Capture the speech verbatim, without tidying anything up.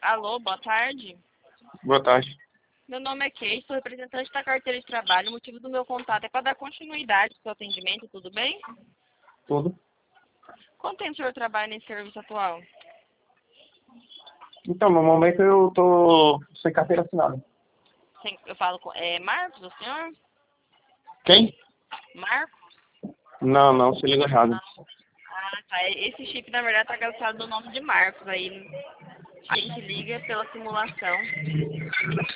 Alô, boa tarde. Boa tarde. Meu nome é Kate, sou representante da carteira de trabalho. O motivo do meu contato é para dar continuidade ao seu atendimento, tudo bem? Tudo? Quanto tempo o senhor trabalha nesse serviço atual? Então, no momento eu tô sem carteira assinada. Sim, eu falo com... É Marcos, o senhor? Quem? Marcos? Não, não, se liga errado. Ah, tá. Esse chip, na verdade, tá cansado do nome de Marcos. Aí, quem que liga é pela simulação.